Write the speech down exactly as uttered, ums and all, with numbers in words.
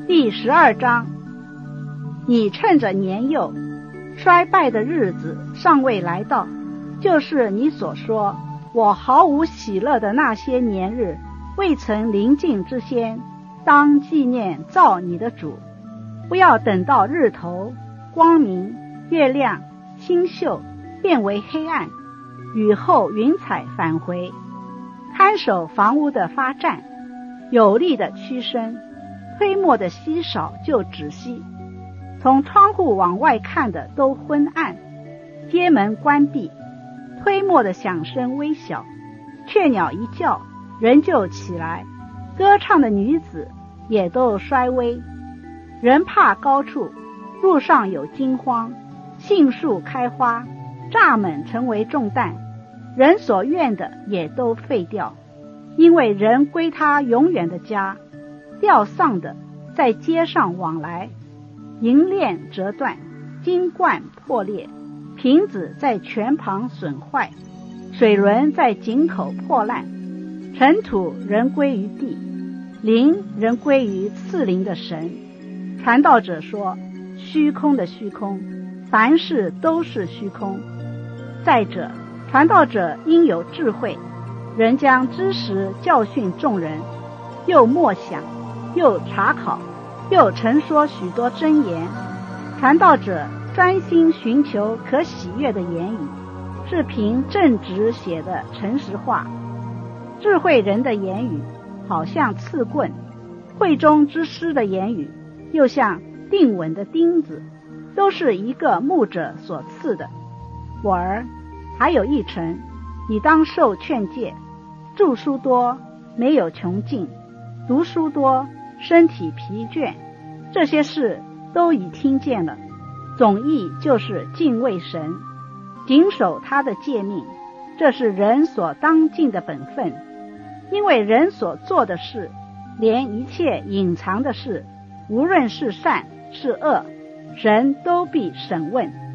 第十二章，你趁着年幼，衰败的日子尚未来到，就是你所说我毫无喜乐的那些年日未曾临近之先，当纪念造你的主。不要等到日头光明，月亮星宿变为黑暗，雨后云彩返回，看守房屋的发战，有力的屈伸，推磨的稀少就止息。从窗户往外看的都昏暗，街门关闭，推磨的响声微小，雀鸟一叫人就起来，歌唱的女子也都衰微。人怕高处，路上有惊慌，杏树开花，蚱蜢成为重担，人所愿的也都废掉，因为人归他永远的家。吊丧的在街上往来，银链折断，金冠破裂，瓶子在泉旁损坏，水轮在井口破烂，尘土人归于地，灵人归于赐灵的神。传道者说，虚空的虚空，凡事都是虚空。再者，传道者应有智慧，人将知识教训众人，又默想，又查考，又陈说许多真言。传道者专心寻求可喜悦的言语，是凭正直写的诚实话。智慧人的言语好像刺棍，会中之师的言语又像定稳的钉子，都是一个牧者所赐的。我儿，还有一程，你当受劝诫。著书多，没有穷尽；读书多，身体疲倦。这些事都已听见了，总意就是敬畏神，谨守他的诫命，这是人所当尽的本分。因为人所做的事，连一切隐藏的事，无论是善是恶，神都必审问。